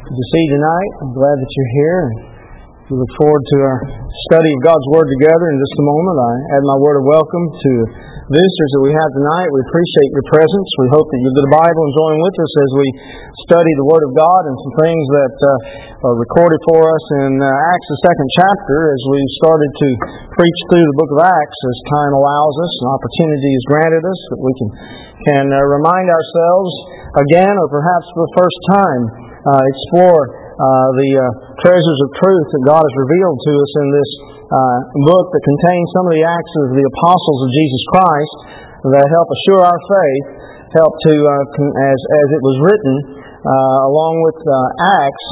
Good to see you tonight. I'm glad that you're here. We look forward to our study of God's Word together in just a moment. I add my word of welcome to visitors that we have tonight. We appreciate your presence. We hope that you'll get a Bible and join with us as we study the Word of God and some things that are recorded for us in Acts, the second chapter, as we started to preach through the book of Acts as time allows us, an opportunity is granted us that we can remind ourselves again, or perhaps for the first time, explore the treasures of truth that God has revealed to us in this book that contains some of the acts of the apostles of Jesus Christ that help assure our faith, help to, as it was written, along with Acts,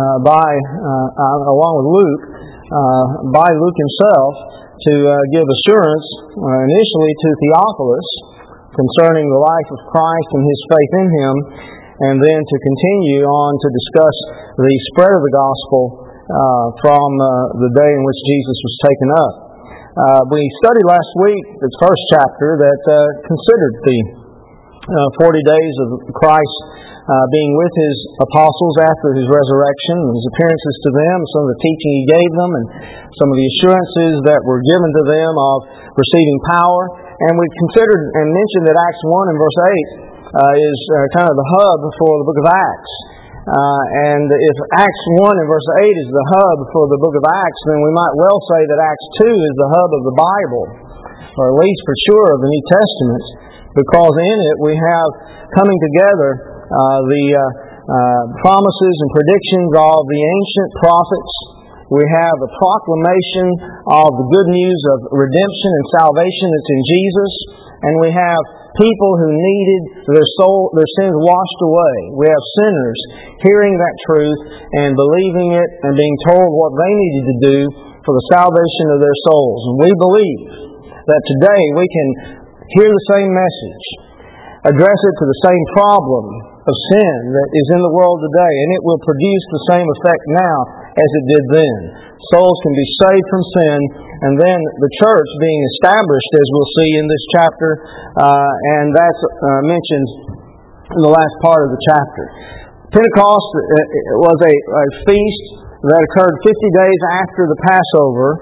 along with Luke, by Luke himself, to give assurance initially to Theophilus concerning the life of Christ and his faith in Him, and then to continue on to discuss the spread of the gospel from the day in which Jesus was taken up. We studied last week the first chapter that considered the 40 days of Christ being with His apostles after His resurrection, His appearances to them, some of the teaching He gave them, and some of the assurances that were given to them of receiving power. And we considered and mentioned that Acts 1 and verse 8 is kind of the hub for the book of Acts. And if Acts 1 and verse 8 is the hub for the book of Acts, then we might well say that Acts 2 is the hub of the Bible, or at least for sure of the New Testament, because in it we have coming together the promises and predictions of the ancient prophets. We have a proclamation of the good news of redemption and salvation that's in Jesus, and we have people who needed their sins washed away. We have sinners hearing that truth and believing it and being told what they needed to do for the salvation of their souls. And we believe that today we can hear the same message, address it to the same problem of sin that is in the world today, and it will produce the same effect now as it did then. Souls can be saved from sin, and then the church being established, as we'll see in this chapter, and that's mentioned in the last part of the chapter. Pentecost was a feast that occurred 50 days after the Passover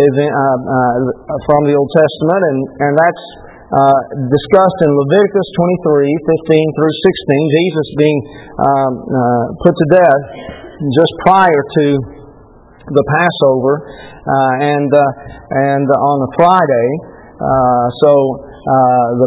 from the Old Testament, and that's discussed in Leviticus 23:15 through 16, Jesus being put to death just prior to the Passover, and on a Friday. The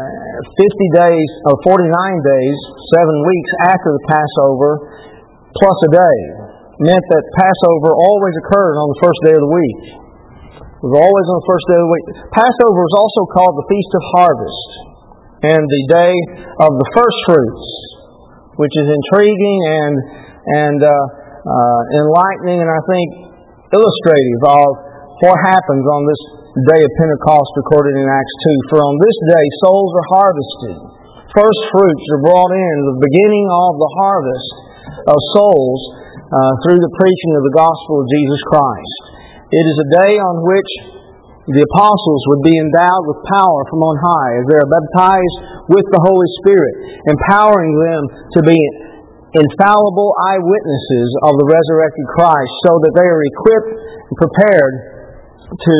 50 days, or 49 days, 7 weeks after the Passover, plus a day, meant that Passover always occurred on the first day of the week. It was always on the first day of the week. Passover is also called the Feast of Harvest and the Day of the First Fruits, which is intriguing and enlightening, and I think illustrative of what happens on this day of Pentecost recorded in Acts 2. For on this day souls are harvested. First fruits are brought in, the beginning of the harvest of souls through the preaching of the gospel of Jesus Christ. It is a day on which the apostles would be endowed with power from on high as they are baptized with the Holy Spirit, empowering them to be infallible eyewitnesses of the resurrected Christ, so that they are equipped and prepared to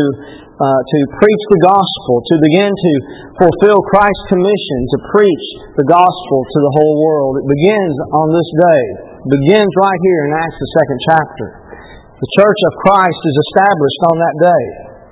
preach the gospel, to begin to fulfill Christ's commission to preach the gospel to the whole world. It begins on this day. It begins right here in Acts, the second chapter. The church of Christ is established on that day.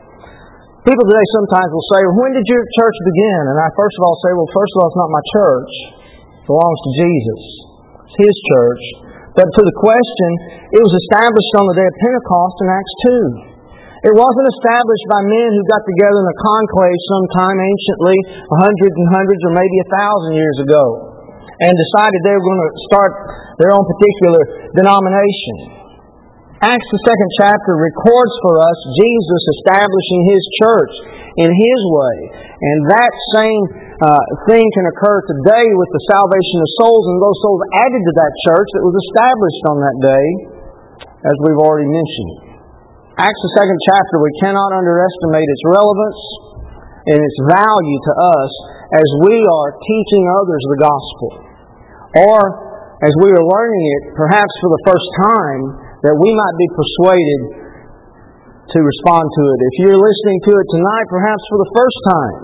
People today sometimes will say, well, when did your church begin? And I first of all say, well, first of all, it's not my church. It belongs to Jesus. It's His church. But to the question, it was established on the day of Pentecost in Acts 2. It wasn't established by men who got together in a conclave sometime anciently, hundreds and hundreds or maybe 1,000 years ago, and decided they were going to start their own particular denomination. Acts, the second chapter, records for us Jesus establishing His church in His way. And that same thing can occur today with the salvation of souls, and those souls added to that church that was established on that day, as we've already mentioned. Acts, the second chapter, we cannot underestimate its relevance and its value to us as we are teaching others the gospel, or as we are learning it, perhaps for the first time, that we might be persuaded to respond to it. If you're listening to it tonight, perhaps for the first time,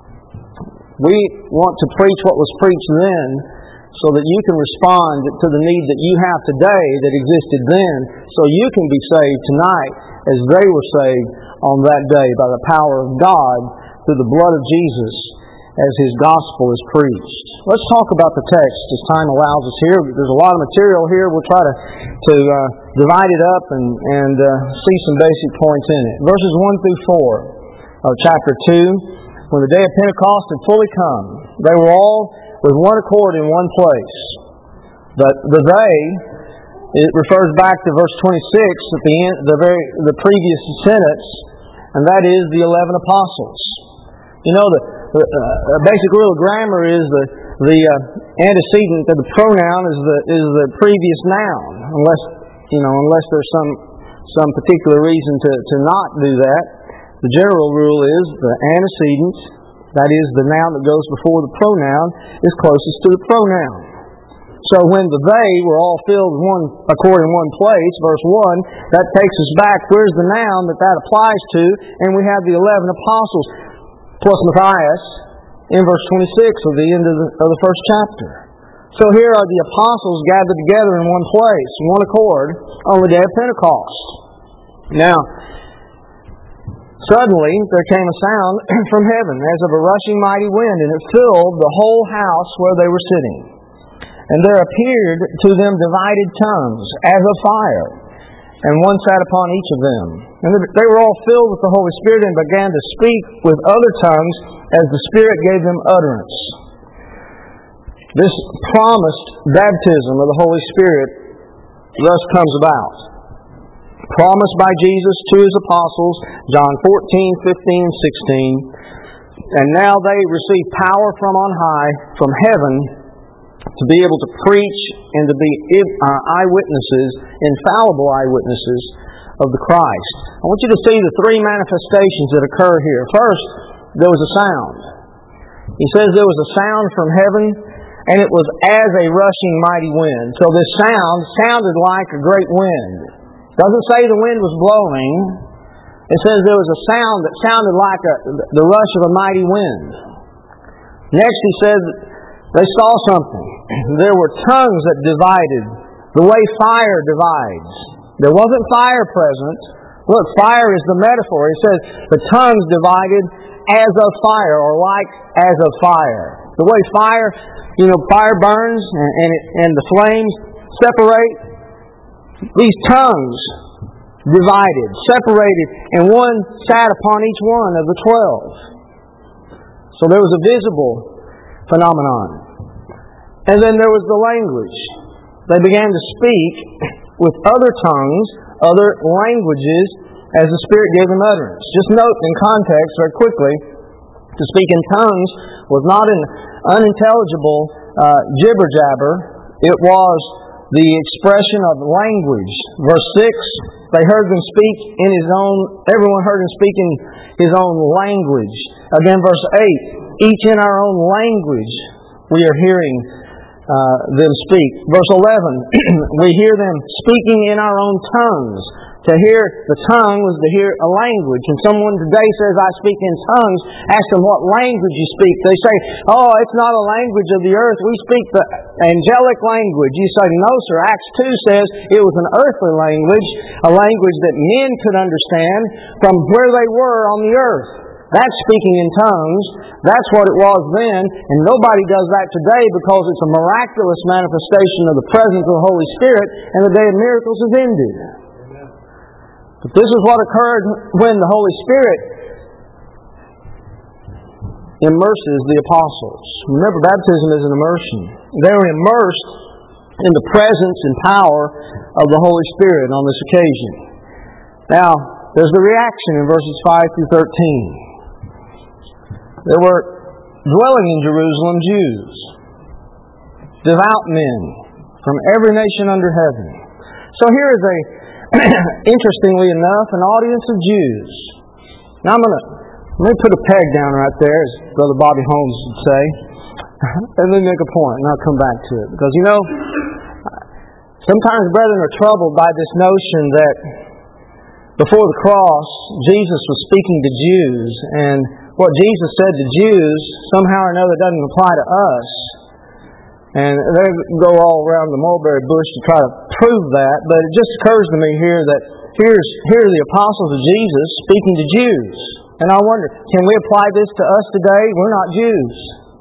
we want to preach what was preached then so that you can respond to the need that you have today that existed then, so you can be saved tonight as they were saved on that day by the power of God through the blood of Jesus as His gospel is preached. Let's talk about the text as time allows us here. There's a lot of material here. We'll try to divide it up and see some basic points in it. Verses 1 through 4 of chapter 2. When the day of Pentecost had fully come, they were all with one accord in one place. But the they, it refers back to verse 26 at the end, the previous sentence, and that is the 11 apostles. You know, the basic rule of grammar is the antecedent of the pronoun is the previous noun, unless there's some particular reason to not do that. The general rule is the antecedent, that is the noun that goes before the pronoun, is closest to the pronoun. So when the they were all filled in one accord in one place, verse 1, that takes us back. Where's the noun that applies to? And we have the 11 apostles plus Matthias in verse 26 of the end of the first chapter. So here are the apostles gathered together in one place, in one accord, on the day of Pentecost. Now, suddenly there came a sound from heaven as of a rushing mighty wind, and it filled the whole house where they were sitting. And there appeared to them divided tongues as of fire, and one sat upon each of them. And they were all filled with the Holy Spirit and began to speak with other tongues as the Spirit gave them utterance. This promised baptism of the Holy Spirit thus comes about. Promised by Jesus to His apostles, John 14, 15, and 16. And now they receive power from on high, from heaven, to be able to preach and to be eyewitnesses, infallible eyewitnesses of the Christ. I want you to see the three manifestations that occur here. First, there was a sound. He says there was a sound from heaven, and it was as a rushing mighty wind. So this sound sounded like a great wind. It doesn't say the wind was blowing. It says there was a sound that sounded like the rush of a mighty wind. Next, he says they saw something. There were tongues that divided, the way fire divides. There wasn't fire present. Look, fire is the metaphor. He says the tongues divided as of fire, or like as of fire. The way fire burns and the flames separate. These tongues divided, separated, and one sat upon each one of the 12. So there was a visible phenomenon. And then there was the language. They began to speak with other tongues, other languages, as the Spirit gave them utterance. Just note in context very quickly, to speak in tongues was not an unintelligible jibber-jabber. It was the expression of language. Verse 6, they heard them speak in everyone heard them speak in his own language. Again, verse 8, each in our own language we are hearing them speak. Verse 11, we hear them speaking in our own tongues. To hear the tongue was to hear a language. And someone today says, I speak in tongues. Ask them what language you speak. They say, oh, it's not a language of the earth. We speak the angelic language. You say, no, sir. Acts 2 says it was an earthly language, a language that men could understand from where they were on the earth. That's speaking in tongues. That's what it was then. And nobody does that today because it's a miraculous manifestation of the presence of the Holy Spirit, and the day of miracles is ended. But this is what occurred when the Holy Spirit immerses the apostles. Remember, baptism is an immersion. They were immersed in the presence and power of the Holy Spirit on this occasion. Now, there's the reaction in verses 5 through 13. There were dwelling in Jerusalem Jews, devout men from every nation under heaven. So here is interestingly enough, an audience of Jews. Now let me put a peg down right there, as Brother Bobby Holmes would say, and then make a point, and I'll come back to it. Because Sometimes brethren are troubled by this notion that before the cross, Jesus was speaking to Jews, and what Jesus said to Jews somehow or another doesn't apply to us. And they go all around the mulberry bush to try to prove that, but it just occurs to me here that here are the apostles of Jesus speaking to Jews. And I wonder, can we apply this to us today? We're not Jews.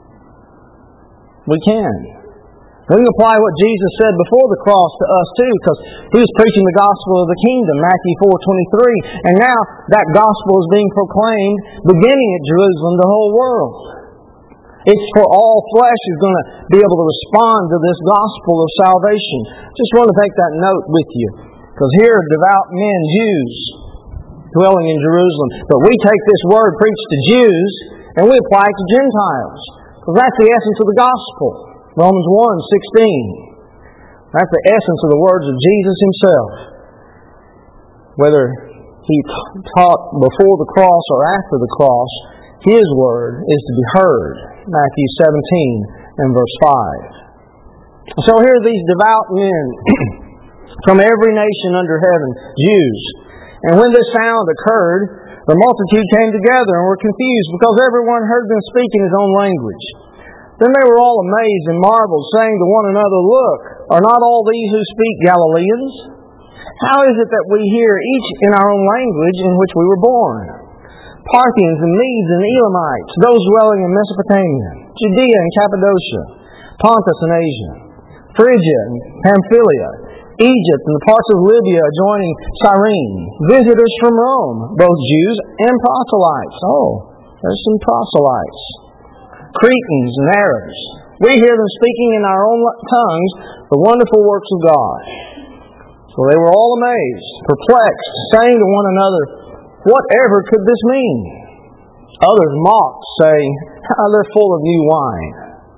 We can. We can apply what Jesus said before the cross to us too, because He was preaching the gospel of the kingdom, Matthew 4:23. And now that gospel is being proclaimed, beginning at Jerusalem, the whole world. It's for all flesh is going to be able to respond to this gospel of salvation. Just want to take that note with you, because here are devout men, Jews, dwelling in Jerusalem. But we take this word preached to Jews and we apply it to Gentiles, because that's the essence of the gospel. Romans 1:16. That's the essence of the words of Jesus Himself. Whether He taught before the cross or after the cross, His word is to be heard. Matthew 17 and verse 5. So here are these devout men from every nation under heaven, Jews. And when this sound occurred, the multitude came together and were confused, because everyone heard them speak in his own language. Then they were all amazed and marveled, saying to one another, "Look, are not all these who speak Galileans? How is it that we hear each in our own language in which we were born? Parthians and Medes and Elamites, those dwelling in Mesopotamia, Judea and Cappadocia, Pontus and Asia, Phrygia and Pamphylia, Egypt and the parts of Libya adjoining Cyrene, visitors from Rome, both Jews and proselytes." Oh, there's some proselytes. Cretans and Arabs. We hear them speaking in our own tongues the wonderful works of God. So they were all amazed, perplexed, saying to one another, "Whatever could this mean?" Others mocked, saying, "They're full of new wine."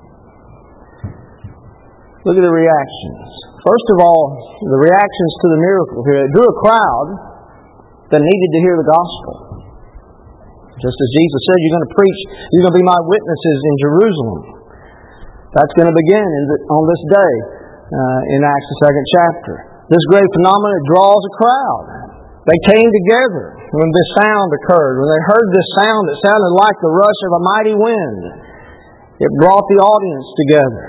Look at the reactions. First of all, the reactions to the miracle here. It drew a crowd that needed to hear the gospel. Just as Jesus said, you're going to preach, you're going to be my witnesses in Jerusalem. That's going to begin on this day in Acts the 2nd chapter. This great phenomenon draws a crowd. They came together when this sound occurred. When they heard this sound, it sounded like the rush of a mighty wind. It brought the audience together.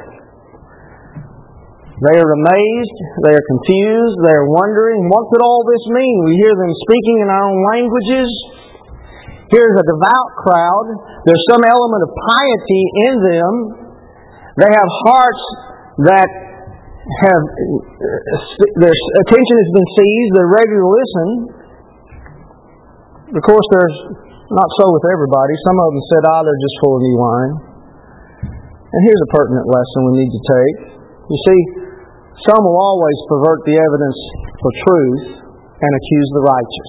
They are amazed, they are confused, they are wondering, what could all this mean? We hear them speaking in our own languages. Here's a devout crowd. There's some element of piety in them. They have hearts that have, their attention has been seized. They're ready to listen. Of course, there's not so with everybody. Some of them said, they're just full of new wine. And here's a pertinent lesson we need to take. You see, some will always pervert the evidence for truth and accuse the righteous.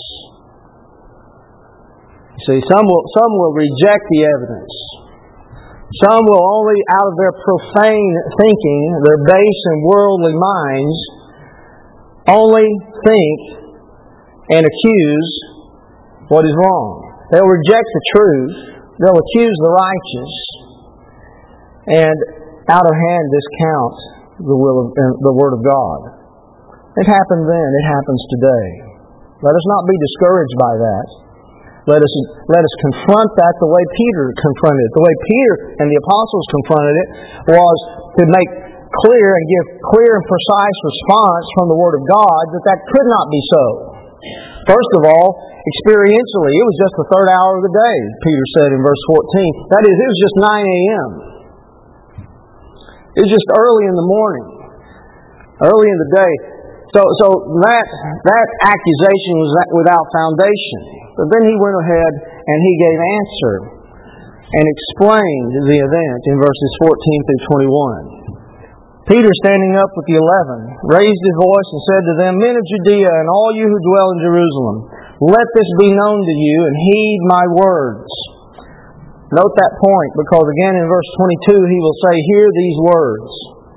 See, some will reject the evidence. Some will only, out of their profane thinking, their base and worldly minds, only think and accuse what is wrong. They'll reject the truth. They'll accuse the righteous, and out of hand discount the Word of God. It happened then. It happens today. Let us not be discouraged by that. Let us confront that the way Peter confronted it. The way Peter and the apostles confronted it was to make clear and give clear and precise response from the Word of God that could not be so. First of all, experientially, it was just the third hour of the day, Peter said in verse 14. That is, it was just 9 a.m. It was just early in the morning, early in the day. So that accusation was without foundation. But then he went ahead and he gave answer and explained the event in verses 14 through 21. Peter, standing up with the 11, raised his voice and said to them, "Men of Judea and all you who dwell in Jerusalem, let this be known to you and heed my words." Note that point, because again in verse 22 he will say, "Hear these words."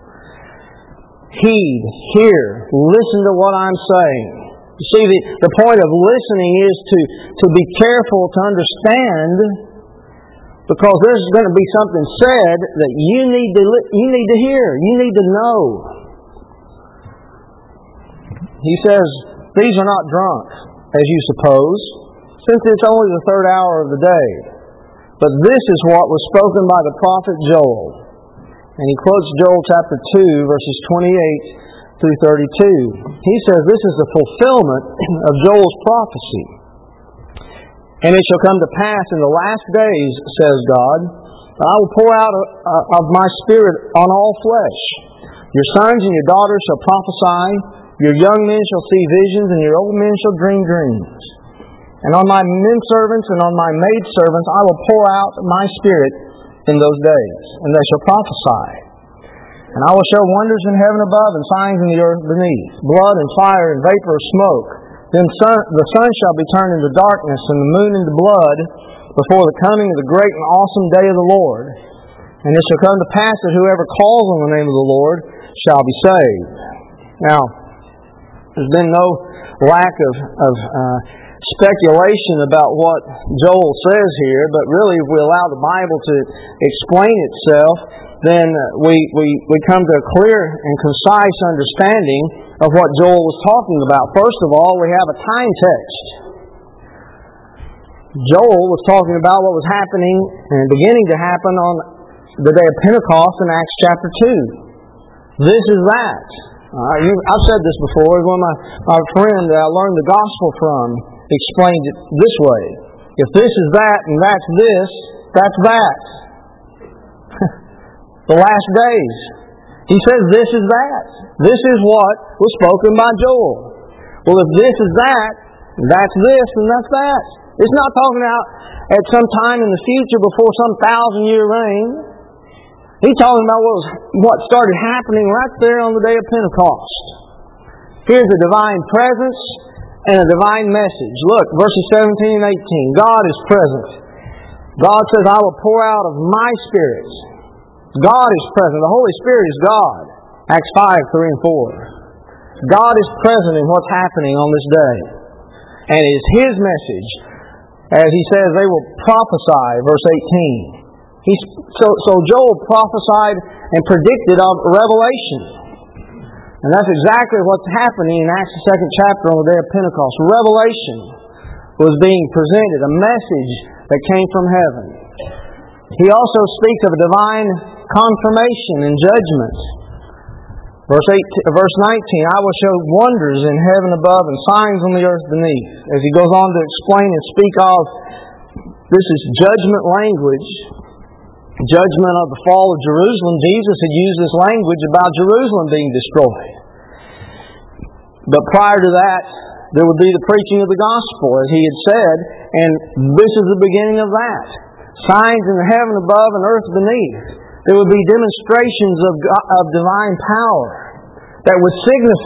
Heed, hear, listen to what I'm saying. You see, the point of listening is to be careful to understand, because there's going to be something said that you need to hear, you need to know. He says, "These are not drunk, as you suppose, since it's only the third hour of the day. But this is what was spoken by the prophet Joel." And he quotes Joel chapter 2, verses 28 through 32. He says this is the fulfillment of Joel's prophecy. "And it shall come to pass in the last days, says God, that I will pour out of my Spirit on all flesh. Your sons and your daughters shall prophesy, your young men shall see visions, and your old men shall dream dreams. And on my men servants and on my maid servants I will pour out my Spirit in those days, and they shall prophesy. And I will show wonders in heaven above and signs in the earth beneath, blood and fire and vapor of smoke. Then the sun shall be turned into darkness and the moon into blood before the coming of the great and awesome day of the Lord. And it shall come to pass that whoever calls on the name of the Lord shall be saved." Now, there's been no lack of speculation about what Joel says here, but really if we allow the Bible to explain itself, then we come to a clear and concise understanding of what Joel was talking about. First of all, we have a time text. Joel was talking about what was happening and beginning to happen on the day of Pentecost in Acts chapter 2. This is that. I've said this before. One of my friend that I learned the gospel from explained it this way: if this is that and that's this, that's that. The last days. He says this is that. This is what was spoken by Joel. Well, if this is that, that's this, and that's that. It's not talking about at some time in the future before some 1,000-year reign. He's talking about what started happening right there on the day of Pentecost. Here's a divine presence and a divine message. Look, verses 17 and 18. God is present. God says, "I will pour out of my Spirit." God is present. The Holy Spirit is God. Acts 5, 3 and 4. God is present in what's happening on this day. And it is His message. As He says, they will prophesy, verse 18. So Joel prophesied and predicted of Revelation. And that's exactly what's happening in Acts the 2nd chapter on the day of Pentecost. Revelation was being presented, a message that came from heaven. He also speaks of a divine confirmation and judgment. Verse 19, "I will show wonders in heaven above and signs on the earth beneath." As he goes on to explain and speak of, this is judgment language, judgment of the fall of Jerusalem. Jesus had used this language about Jerusalem being destroyed. But prior to that, there would be the preaching of the gospel, as he had said, and this is the beginning of that. Signs in heaven above and earth beneath. There would be demonstrations of divine power that would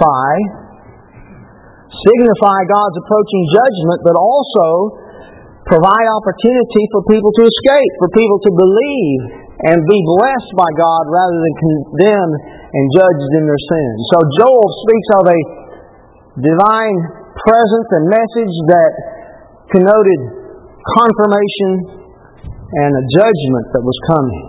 signify God's approaching judgment, but also provide opportunity for people to escape, for people to believe and be blessed by God rather than condemned and judged in their sins. So Joel speaks of a divine presence and message that connoted confirmation and a judgment that was coming.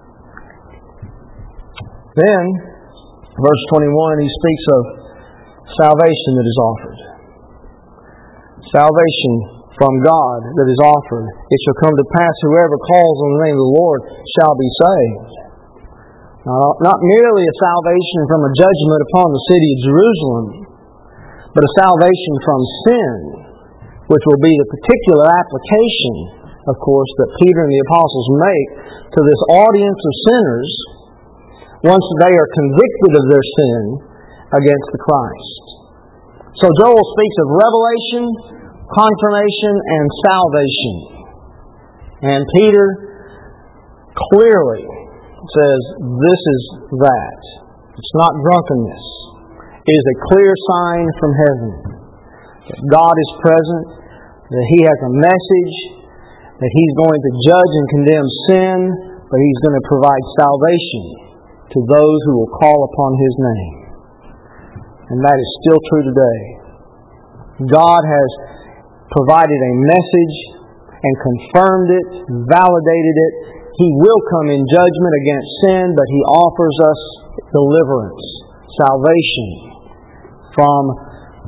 Then, verse 21, he speaks of salvation that is offered. Salvation from God that is offered. "It shall come to pass, whoever calls on the name of the Lord shall be saved." Now, not merely a salvation from a judgment upon the city of Jerusalem, but a salvation from sin, which will be the particular application, of course, that Peter and the apostles make to this audience of sinners once they are convicted of their sin against the Christ. So Joel speaks of revelation, confirmation, and salvation. And Peter clearly says, this is that. It's not drunkenness. It is a clear sign from heaven that God is present, that He has a message, that He's going to judge and condemn sin, but He's going to provide salvation to those who will call upon His name. And that is still true today. God has provided a message and confirmed it, validated it. He will come in judgment against sin, but He offers us deliverance, salvation from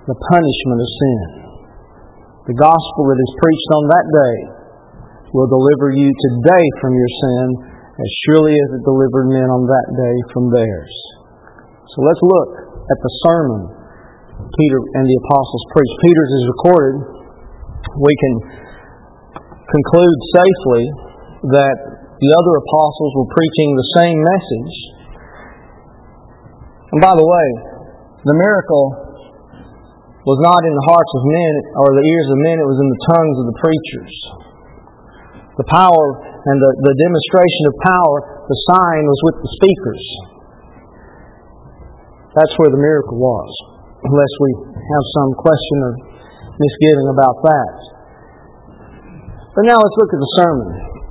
the punishment of sin. The gospel that is preached on that day will deliver you today from your sin as surely as it delivered men on that day from theirs. So let's look at the sermon Peter and the apostles preached. Peter's is recorded. We can conclude safely that the other apostles were preaching the same message. And by the way, the miracle was not in the hearts of men or the ears of men, it was in the tongues of the preachers. The power and the demonstration of power, the sign was with the speakers. That's where the miracle was, unless we have some question or misgiving about that. But now let's look at the sermon.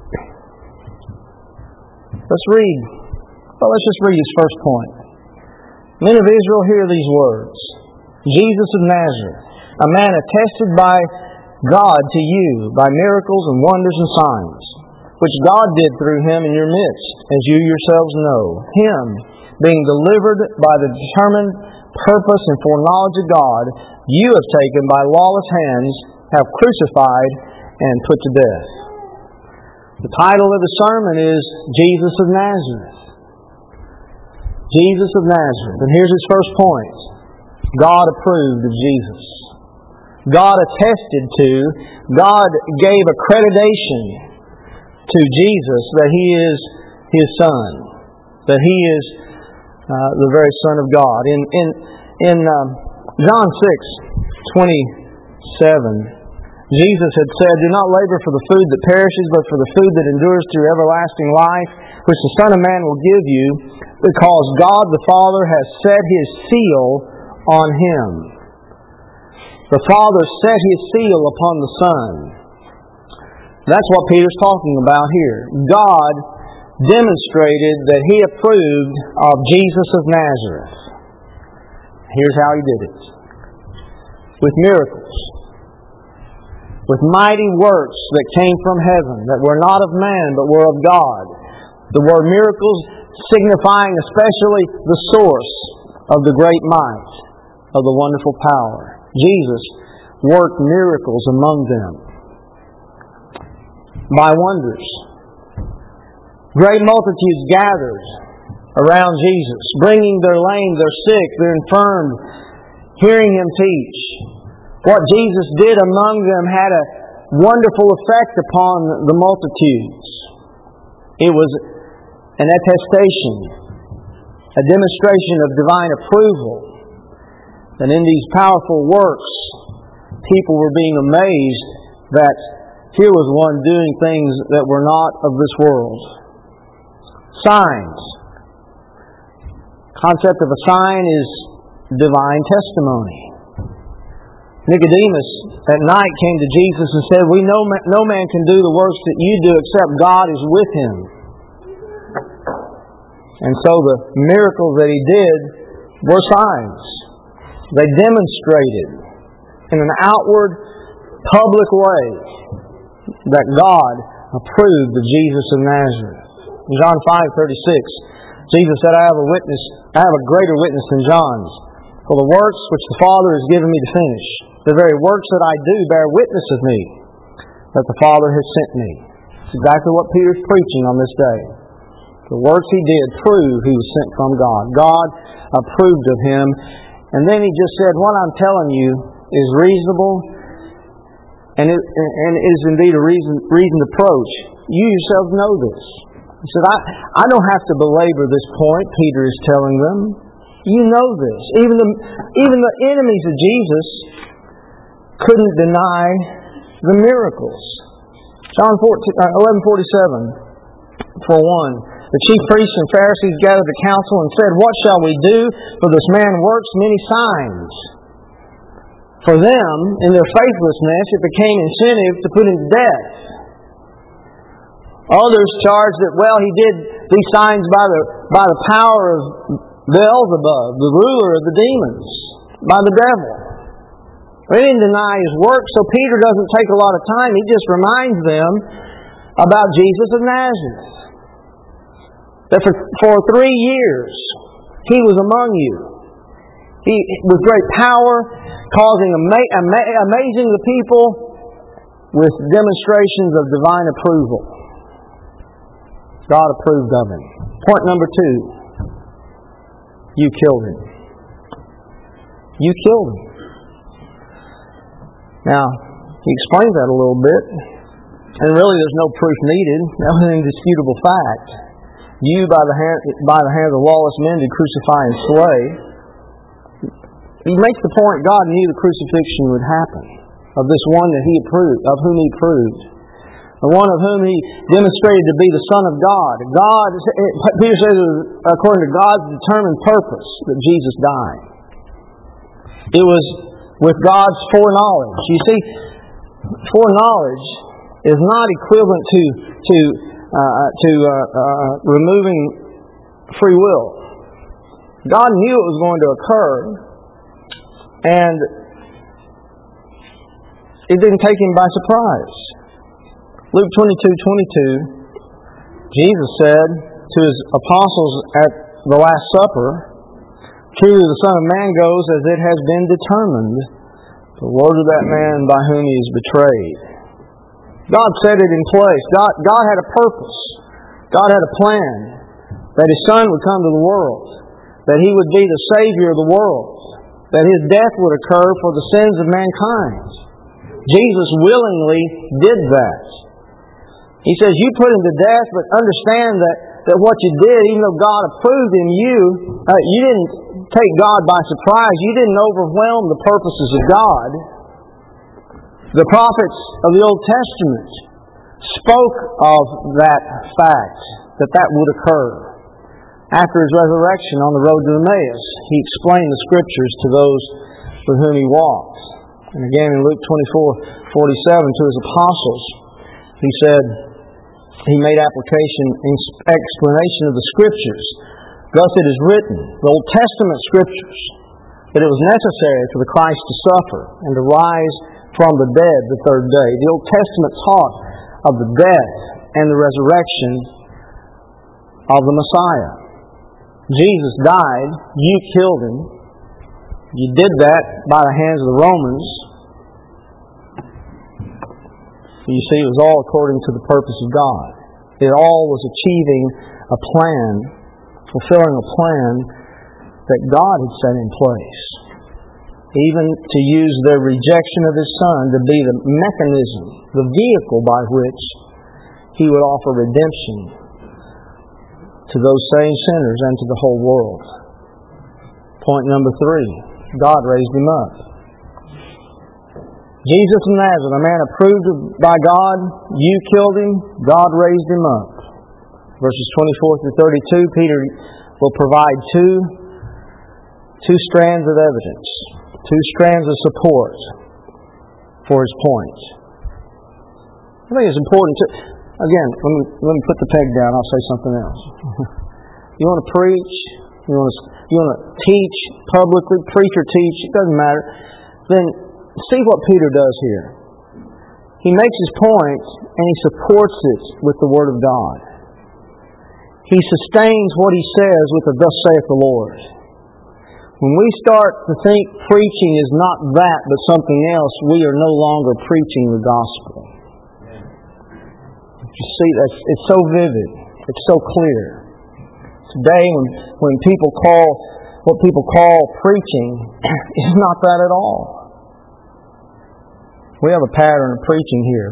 Let's just read his first point. Men of Israel, hear these words. Jesus of Nazareth, a man attested by God to you by miracles and wonders and signs, which God did through him in your midst, as you yourselves know. Him, being delivered by the determined purpose and foreknowledge of God, you have taken by lawless hands, have crucified and put to death. The title of the sermon is Jesus of Nazareth. Jesus of Nazareth. And here's its first point. God approved of Jesus. God attested to, God gave accreditation to Jesus that He is His Son, that He is the very Son of God. In John 6:27, Jesus had said, "Do not labor for the food that perishes, but for the food that endures to everlasting life, which the Son of Man will give you, because God the Father has set His seal on Him." The Father set His seal upon the Son. That's what Peter's talking about here. God demonstrated that He approved of Jesus of Nazareth. Here's how He did it. With miracles. With mighty works that came from heaven, that were not of man, but were of God. The word miracles signifying especially the source of the great might, of the wonderful power. Jesus worked miracles among them by wonders. Great multitudes gathered around Jesus, bringing their lame, their sick, their infirmed, hearing Him teach. What Jesus did among them had a wonderful effect upon the multitudes. It was an attestation, a demonstration of divine approval. And in these powerful works, people were being amazed that here was one doing things that were not of this world. Signs. The concept of a sign is divine testimony. Nicodemus at night came to Jesus and said, "We know no man can do the works that you do except God is with him." And so the miracles that He did were signs. They demonstrated in an outward, public way that God approved of Jesus of Nazareth. In John 5:36, Jesus said, I have a greater witness than John's, for the works which the Father has given me to finish, the very works that I do bear witness of me, that the Father has sent me. It's exactly what Peter's preaching on this day. The works he did prove he was sent from God. God approved of him. And then he just said, what I'm telling you is reasonable and is indeed a reasoned approach. You yourselves know this. He said, I don't have to belabor this point, Peter is telling them. You know this. Even the enemies of Jesus couldn't deny the miracles. John 11:47, for one. The chief priests and Pharisees gathered the council and said, what shall we do? For this man works many signs. For them, in their faithlessness, it became incentive to put him to death. Others charged that, he did these signs by the power of Beelzebub, the ruler of the demons, by the devil. They didn't deny his work, so Peter doesn't take a lot of time. He just reminds them about Jesus of Nazareth. That for 3 years, He was among you. with great power, causing amazing the people with demonstrations of divine approval. God approved of him. Point number 2. You killed him. You killed him. Now, he explains that a little bit. And really there's no proof needed. That was an indisputable fact. You, by the hand of lawless men, did crucify and slay. He makes the point God knew the crucifixion would happen of this one that he approved, of whom he approved. The one of whom he demonstrated to be the Son of God. Peter says, according to God's determined purpose, that Jesus died. It was with God's foreknowledge. You see, foreknowledge is not equivalent to removing free will. God knew it was going to occur, and it didn't take him by surprise. Luke 22:22, Jesus said to his apostles at the Last Supper, "Truly the Son of Man goes as it has been determined, the word of that man by whom he is betrayed." God set it in place. God had a purpose. God had a plan that His Son would come to the world, that He would be the Savior of the world, that His death would occur for the sins of mankind. Jesus willingly did that. He says, you put Him to death, but understand that what you did, even though God approved in you, you didn't take God by surprise. You didn't overwhelm the purposes of God. The prophets of the Old Testament spoke of that fact, that would occur. After His resurrection on the road to Emmaus, He explained the Scriptures to those with whom He walked. And again in Luke 24:47 to His apostles, He said, He made explanation of the Scriptures. Thus it is written, the Old Testament Scriptures, that it was necessary for the Christ to suffer and to rise from the dead the third day. The Old Testament taught of the death and the resurrection of the Messiah. Jesus died. You killed Him. You did that by the hands of the Romans. You see, it was all according to the purpose of God. It all was achieving a plan, fulfilling a plan that God had set in place. Even to use their rejection of His Son to be the mechanism, the vehicle by which He would offer redemption to those same sinners and to the whole world. Point number 3. God raised Him up. Jesus of Nazareth, a man approved by God, you killed Him, God raised Him up. Verses 24-32, Peter will provide two strands of evidence, two strands of support for his point. I think it's important to, again, let me put the peg down, I'll say something else. You want to preach, you want to teach publicly, preach or teach, it doesn't matter, then see what Peter does here. He makes his point and he supports it with the Word of God. He sustains what he says with the "Thus saith the Lord." When we start to think preaching is not that but something else, we are no longer preaching the gospel. You see, it's so vivid. It's so clear. Today, when people call what people call preaching, is not that at all. We have a pattern of preaching here,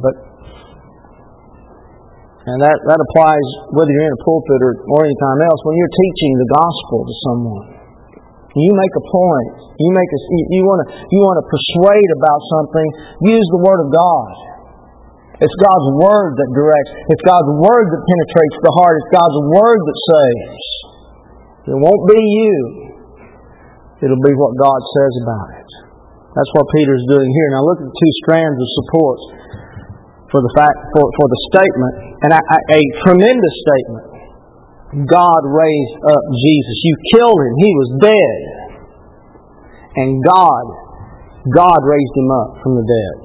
and that applies whether you're in a pulpit or any time else. When you're teaching the gospel to someone, you make a point. You want to persuade about something. Use the Word of God. It's God's Word that directs. It's God's Word that penetrates the heart. It's God's Word that saves. It won't be you. It'll be what God says about it. That's what Peter's doing here. Now look at the two strands of support for the statement, and a tremendous statement. God raised up Jesus. You killed Him. He was dead. And God raised Him up from the dead.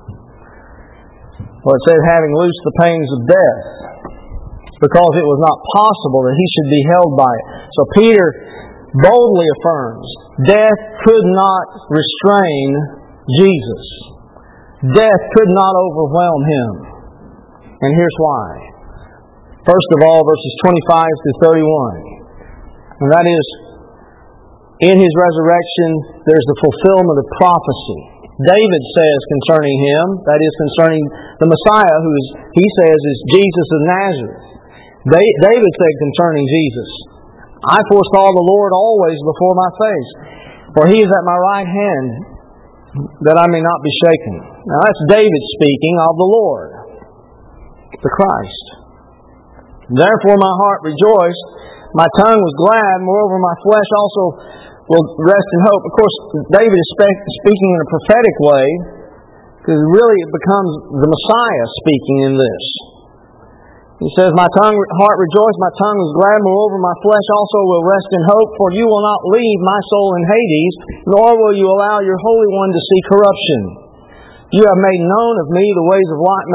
Well, it says, having loosed the pains of death, because it was not possible that He should be held by it. So Peter boldly affirms Death could not restrain Jesus. Death could not overwhelm Him. And here's why. First of all, verses 25 through 31. And that is, in His resurrection, there's the fulfillment of prophecy. David says concerning Him, that is concerning the Messiah, who he says is Jesus of Nazareth. David said concerning Jesus, I foresaw the Lord always before my face, for He is at my right hand, that I may not be shaken. Now that's David speaking of the Lord, the Christ. Therefore my heart rejoiced, my tongue was glad, moreover my flesh also will rest in hope. Of course, David is speaking in a prophetic way, because really it becomes the Messiah speaking in this. He says, my heart rejoiced, my tongue was glad, moreover my flesh also will rest in hope, for you will not leave my soul in Hades, nor will you allow your Holy One to see corruption. You have made known to me the ways of life.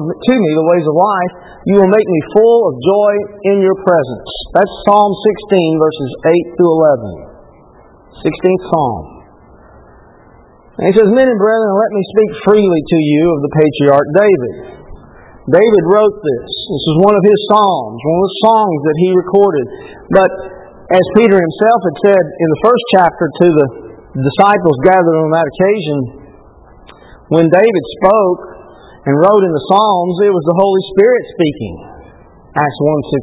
You will make me full of joy in your presence. That's Psalm 16, verses 8 through 11. 16th Psalm. And he says, Men and brethren, let me speak freely to you of the patriarch David. David wrote this. This is one of his psalms, one of the songs that he recorded. But as Peter himself had said in the first chapter to the disciples gathered on that occasion, when David spoke and wrote in the Psalms, it was the Holy Spirit speaking. Acts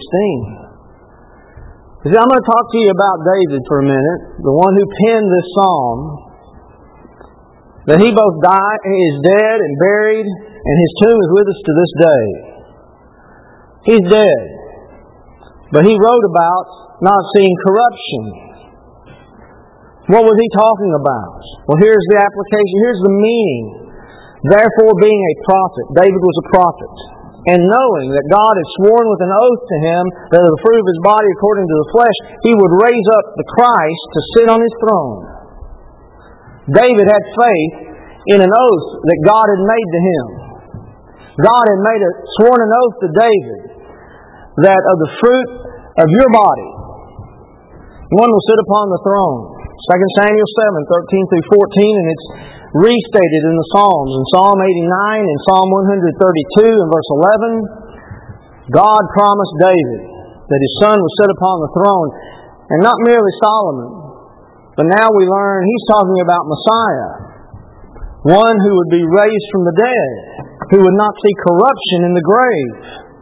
1:16. I'm going to talk to you about David for a minute, the one who penned this psalm, that he both died, he is dead and buried, and his tomb is with us to this day. He's dead. But he wrote about not seeing corruption. What was he talking about? Well, here's the application. Here's the meaning. Therefore, being a prophet, David was a prophet, and knowing that God had sworn with an oath to him that of the fruit of his body according to the flesh, he would raise up the Christ to sit on his throne. David had faith in an oath that God had made to him. God had sworn an oath to David that of the fruit of your body, one will sit upon the throne. 2 Samuel 7:13 through 14, and it's restated in the Psalms. In Psalm 89 and Psalm 132 and verse 11, God promised David that his son would sit upon the throne, and not merely Solomon, but now we learn he's talking about Messiah, one who would be raised from the dead, who would not see corruption in the grave.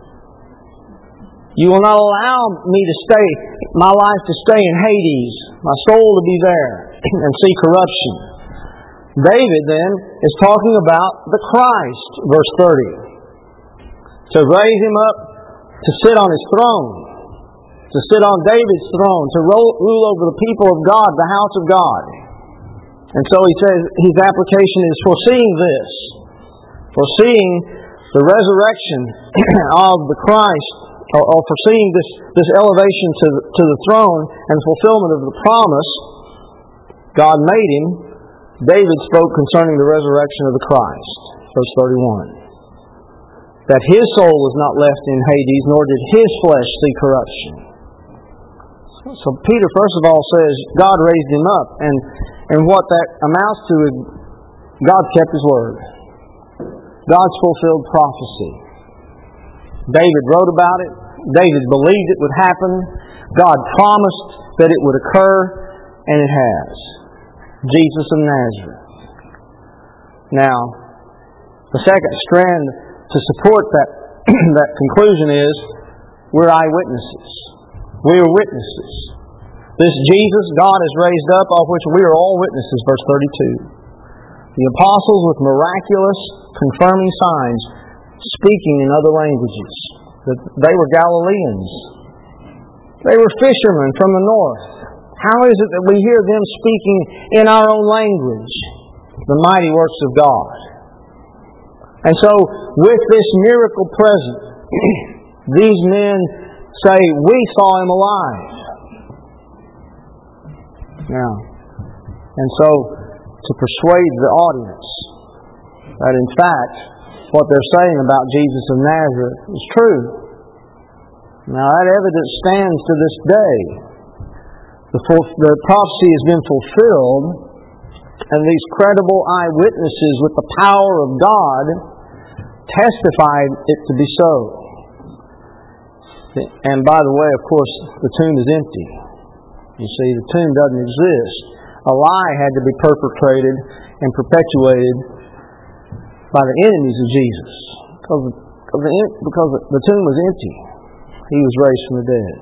You will not allow me to stay, my life to stay in Hades, my soul to be there and see corruption. David then is talking about the Christ, verse 30. To raise him up to sit on his throne, to sit on David's throne, to rule over the people of God, the house of God. And so he says his application is foreseeing this, foreseeing the resurrection of the Christ, or foreseeing this elevation to the throne and fulfillment of the promise God made him. David spoke concerning the resurrection of the Christ, verse 31. That his soul was not left in Hades, nor did his flesh see corruption. So Peter first of all says God raised him up, and what that amounts to is God kept His word. God's fulfilled prophecy. David wrote about it. David believed it would happen. God promised that it would occur, and it has. Jesus of Nazareth. Now, the second strand to support that conclusion is we're eyewitnesses. We are witnesses. This Jesus God has raised up, of which we are all witnesses, verse 32. The apostles with miraculous confirming signs, speaking in other languages. That they were Galileans. They were fishermen from the north. How is it that we hear them speaking in our own language the mighty works of God? And so, with this miracle present, these men say, we saw Him alive. Now, and so, to persuade the audience that in fact, what they're saying about Jesus of Nazareth is true. Now, that evidence stands to this day. The prophecy has been fulfilled, and these credible eyewitnesses with the power of God testified it to be so. And by the way, of course, the tomb is empty. You see, the tomb doesn't exist. A lie had to be perpetrated and perpetuated by the enemies of Jesus. Because the tomb was empty. He was raised from the dead.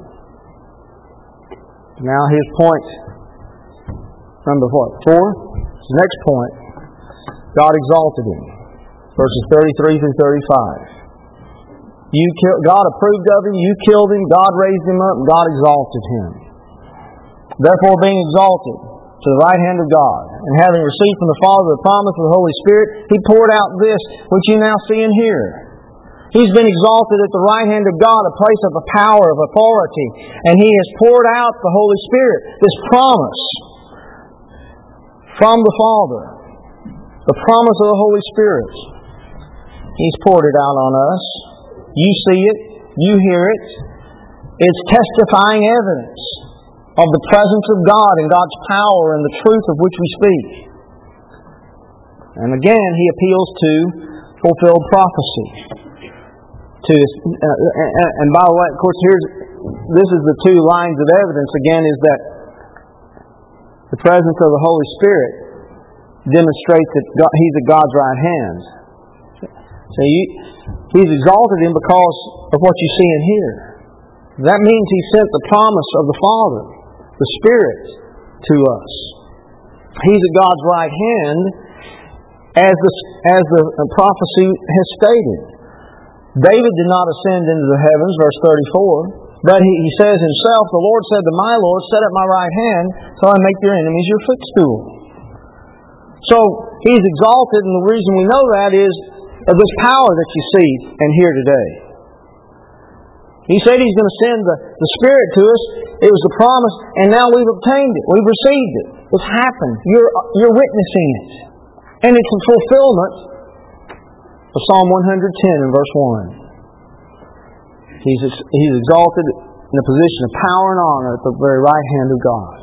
Now his point, number what? 4? His next point, God exalted him. Verses 33 through 35. God approved of him, you killed him, God raised him up, and God exalted him. Therefore, being exalted to the right hand of God, and having received from the Father the promise of the Holy Spirit, He poured out this which you now see and hear. He's been exalted at the right hand of God, a place of power, of authority, and He has poured out the Holy Spirit, this promise from the Father, the promise of the Holy Spirit. He's poured it out on us. You see it, you hear it. It's testifying evidence of the presence of God and God's power and the truth of which we speak. And again, He appeals to fulfilled prophecy. And by the way, of course, this is the two lines of evidence. Again, is that the presence of the Holy Spirit demonstrates that He's at God's right hand. So He's exalted Him because of what you see and hear. That means He sent the promise of the Father, the Spirit, to us. He's at God's right hand, as the prophecy has stated. David did not ascend into the heavens, verse 34, but he says himself, the Lord said to my Lord, set at my right hand, till I make your enemies your footstool. So, He's exalted, and the reason we know that is of this power that you see and hear today. He said He's going to send the Spirit to us. It was the promise, and now we've obtained it. We've received it. It's happened. You're witnessing it. And it's a fulfillment of Psalm 110 in verse 1. He's exalted in a position of power and honor at the very right hand of God.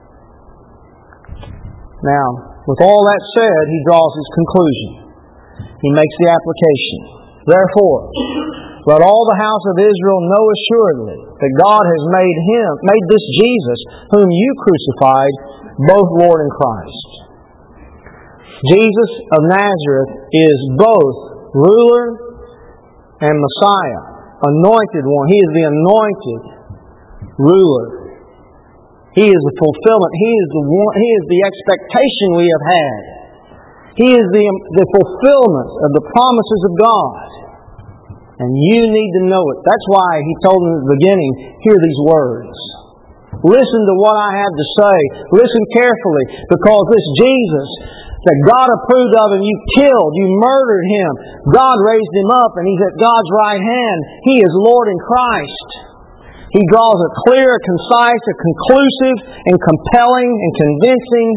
Now, with all that said, he draws his conclusion. He makes the application. Therefore, let all the house of Israel know assuredly that God has made this Jesus, whom you crucified, both Lord and Christ. Jesus of Nazareth is both ruler and Messiah, anointed one. He is the anointed ruler. He is the fulfillment. He is the expectation we have had. He is the fulfillment of the promises of God. And you need to know it. That's why He told them at the beginning, hear these words. Listen to what I have to say. Listen carefully, because this Jesus that God approved of Him, you killed, you murdered Him. God raised Him up, and He's at God's right hand. He is Lord in Christ. He draws a clear, concise, a conclusive, and compelling, and convincing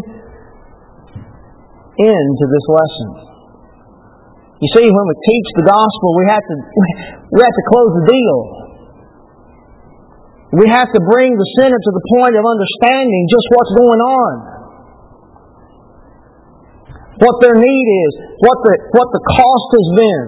end to this lesson. You see, when we teach the gospel, we have to close the deal. We have to bring the sinner to the point of understanding just what's going on, what their need is, what the cost has been,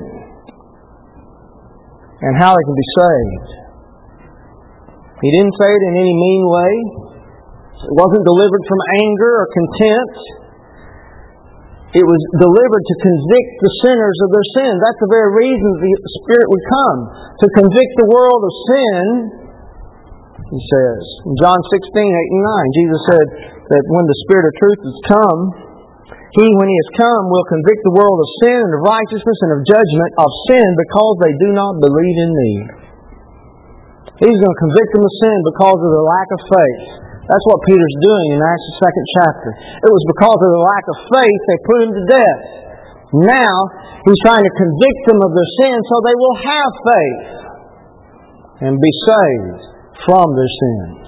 and how they can be saved. He didn't say it in any mean way. It wasn't delivered from anger or contempt. It was delivered to convict the sinners of their sins. That's the very reason the Spirit would come. To convict the world of sin, He says. In John 16, 8 and 9, Jesus said that when the Spirit of truth has come, He, when He has come, will convict the world of sin and of righteousness and of judgment, of sin because they do not believe in Me. He's going to convict them of sin because of their lack of faith. That's what Peter's doing in Acts the 2nd chapter. It was because of the lack of faith they put Him to death. Now, He's trying to convict them of their sin so they will have faith and be saved from their sins.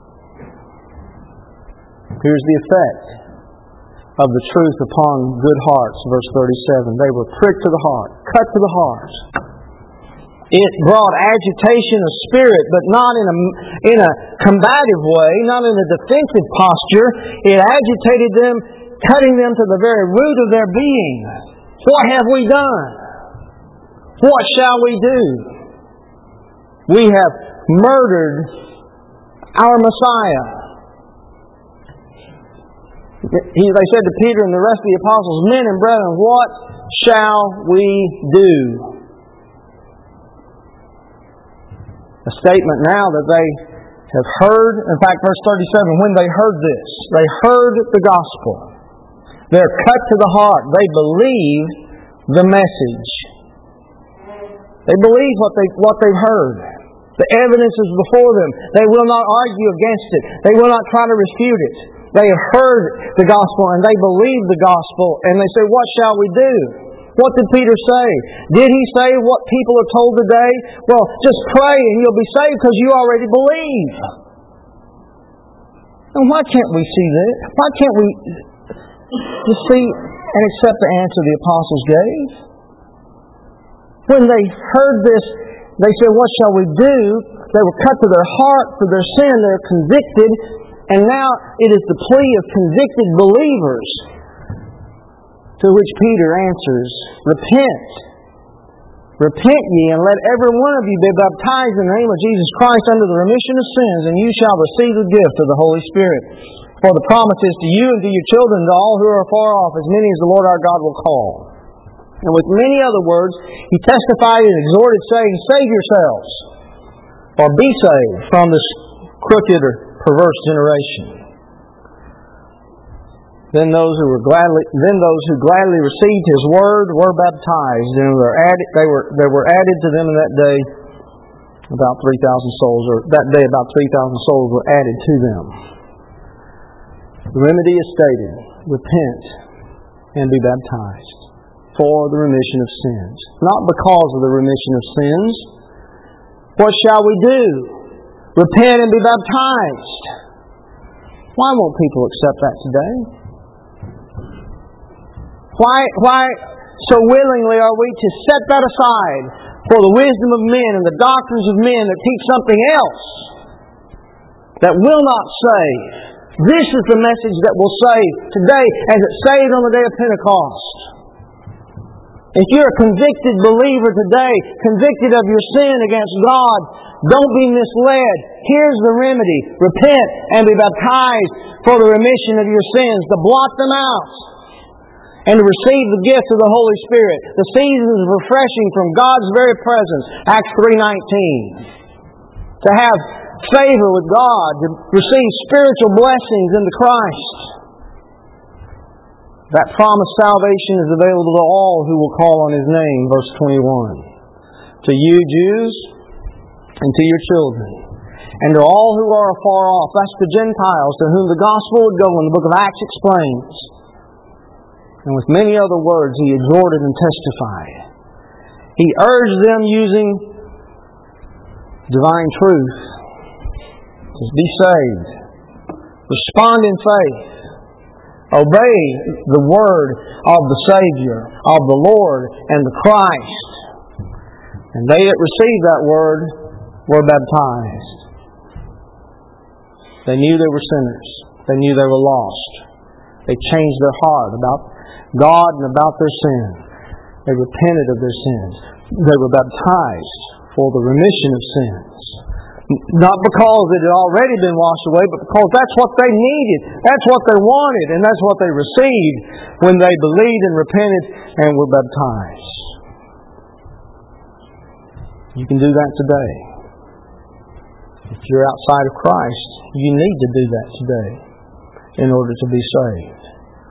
Here's the effect of the truth upon good hearts, verse 37. They were pricked to the heart, cut to the heart. It brought agitation of spirit, but not in a combative way, not in a defensive posture. It agitated them, cutting them to the very root of their being. What have we done? What shall we do? We have murdered our Messiah. They said to Peter and the rest of the apostles, "Men and brethren, what shall we do?" A statement now that they have heard. In fact, verse 37, when they heard this, they heard the gospel. They're cut to the heart. They believe the message. They believe what they've heard. The evidence is before them. They will not argue against it. They will not try to refute it. They have heard the gospel and they believe the gospel. And they say, "What shall we do?" What did Peter say? Did he say what people are told today? Well, just pray and you'll be saved because you already believe. And why can't we see that? Why can't we just see and accept the answer the apostles gave? When they heard this, they said, "What shall we do?" They were cut to their heart for their sin. They're convicted. And now it is the plea of convicted believers, to which Peter answers, "Repent. Repent ye, and let every one of you be baptized in the name of Jesus Christ unto the remission of sins, and you shall receive the gift of the Holy Spirit. For the promise is to you and to your children, and to all who are far off, as many as the Lord our God will call." And with many other words, he testified and exhorted, saying, "Save yourselves, or be saved from this crooked or perverse generation." Then those who gladly received his word were baptized, and they were added to them in that day about 3,000 souls, or that day about 3,000 souls were added to them. The remedy is stated: repent and be baptized for the remission of sins. Not because of the remission of sins. What shall we do? Repent and be baptized. Why won't people accept that today? Why so willingly are we to set that aside for the wisdom of men and the doctrines of men that teach something else that will not save? This is the message that will save today, as it saved on the day of Pentecost. If you're a convicted believer today, convicted of your sin against God, don't be misled. Here's the remedy: repent and be baptized for the remission of your sins, to blot them out, and to receive the gift of the Holy Spirit, the seasons of refreshing from God's very presence, Acts 3:19. To have favor with God, to receive spiritual blessings into Christ. That promised salvation is available to all who will call on His name, verse 21. To you, Jews, and to your children, and to all who are afar off. That's the Gentiles to whom the gospel would go, and the book of Acts explains. And with many other words, he exhorted and testified. He urged them using divine truth to be saved. Respond in faith. Obey the word of the Savior, of the Lord, and the Christ. And they that received that word were baptized. They knew they were sinners. They knew they were lost. They changed their heart about God and about their sin. They repented of their sins. They were baptized for the remission of sins. Not because it had already been washed away, but because that's what they needed. That's what they wanted, and that's what they received when they believed and repented and were baptized. You can do that today. If you're outside of Christ, you need to do that today in order to be saved.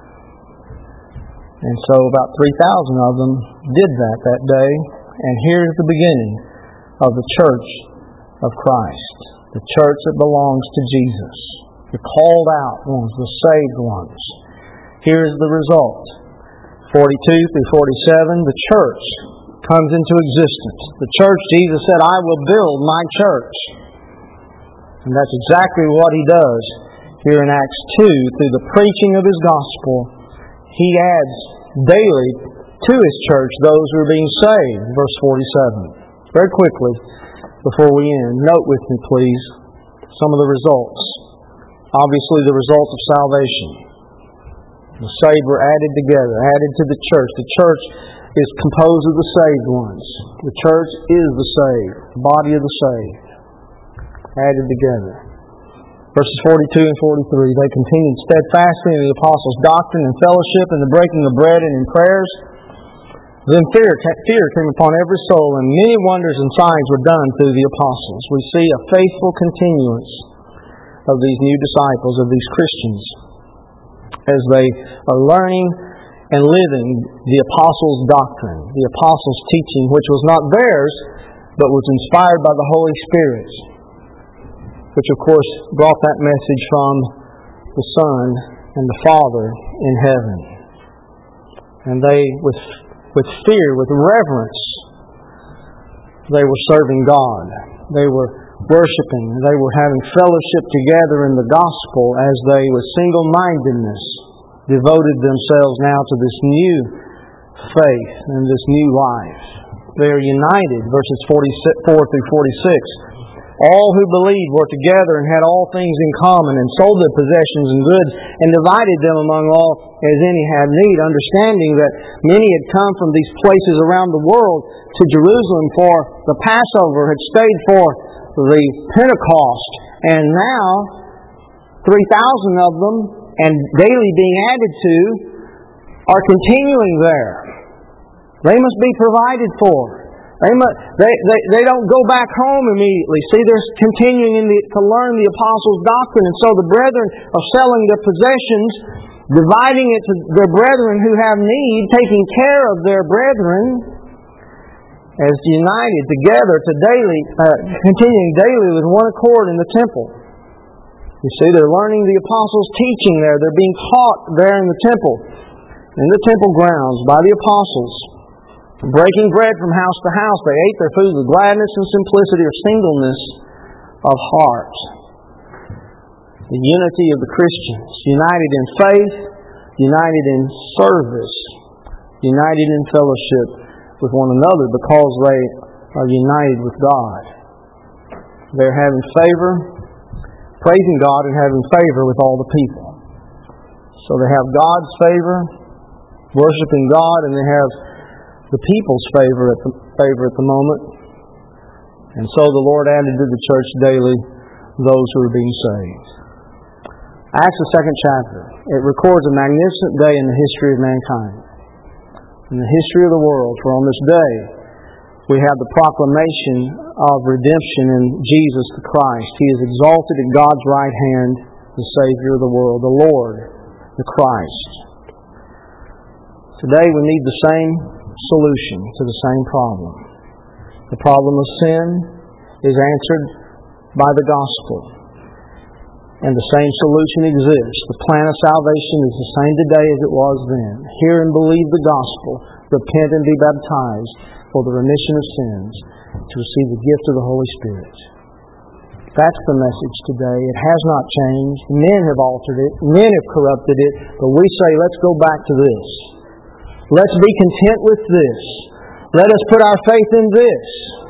And so about 3,000 of them did that day. And here's the beginning of the church of Christ. The church that belongs to Jesus. The called out ones, the saved ones. Here's the result. 42 through 47, the church comes into existence. The church, Jesus said, "I will build my church." And that's exactly what He does here in Acts 2 through the preaching of His gospel. He adds daily to His church those who are being saved. Verse 47. Very quickly, before we end, note with me, please, some of the results. Obviously, the results of salvation. The saved were added together, added to the church. The church is composed of the saved ones. The church is the saved, the body of the saved, added together. Verses 42 and 43, they continued steadfastly in the apostles' doctrine and fellowship and the breaking of bread and in prayers. Then fear came upon every soul, and many wonders and signs were done through the apostles. We see a faithful continuance of these new disciples, of these Christians, as they are learning and living the apostles' doctrine, the apostles' teaching, which was not theirs, but was inspired by the Holy Spirit, which of course brought that message from the Son and the Father in heaven. And they, with fear, with reverence, they were serving God. They were worshiping. They were having fellowship together in the gospel as they, with single-mindedness, devoted themselves now to this new faith and this new life. They are united, verses 44 through 46. All who believed were together and had all things in common, and sold their possessions and goods, and divided them among all as any had need, understanding that many had come from these places around the world to Jerusalem for the Passover, had stayed for the Pentecost, and now 3,000 of them, and daily being added to, are continuing there. They must be provided for. They don't go back home immediately. See, they're continuing to learn the apostles' doctrine, and so the brethren are selling their possessions, dividing it to their brethren who have need, taking care of their brethren, as united together to continuing daily with one accord in the temple. You see, they're learning the apostles' teaching there. They're being taught there in the temple grounds by the apostles. Breaking bread from house to house, they ate their food with gladness and simplicity or singleness of heart. The unity of the Christians, united in faith, united in service, united in fellowship with one another because they are united with God. They're having favor, praising God and having favor with all the people. So they have God's favor, worshiping God, and they have the people's favor at the moment. And so the Lord added to the church daily those who are being saved. Acts, the 2nd chapter. It records a magnificent day in the history of mankind, in the history of the world. For on this day, we have the proclamation of redemption in Jesus the Christ. He is exalted at God's right hand, the Savior of the world, the Lord, the Christ. Today we need the same solution to the same problem. The problem of sin is answered by the gospel, and the same solution exists. The plan of salvation is the same today as it was then. Hear and believe the gospel, repent and be baptized for the remission of sins, to receive the gift of the Holy Spirit. That's the message today. It has not changed. Men have altered it. Men have corrupted it. But we say, let's go back to this. Let's be content with this. Let us put our faith in this.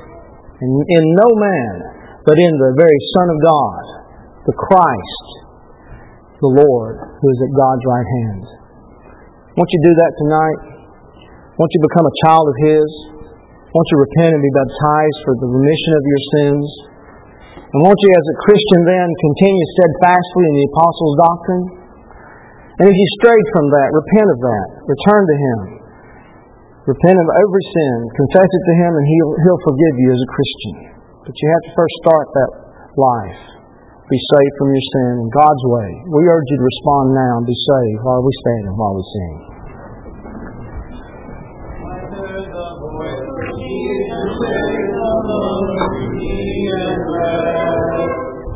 In no man, but in the very Son of God, the Christ, the Lord, who is at God's right hand. Won't you do that tonight? Won't you become a child of His? Won't you repent and be baptized for the remission of your sins? And won't you, as a Christian then, continue steadfastly in the apostles' doctrine? And if you strayed from that, repent of that. Return to Him. Repent of every sin. Confess it to Him, and He'll forgive you as a Christian. But you have to first start that life. Be saved from your sin in God's way. We urge you to respond now and be saved while we stand and while we sing. He is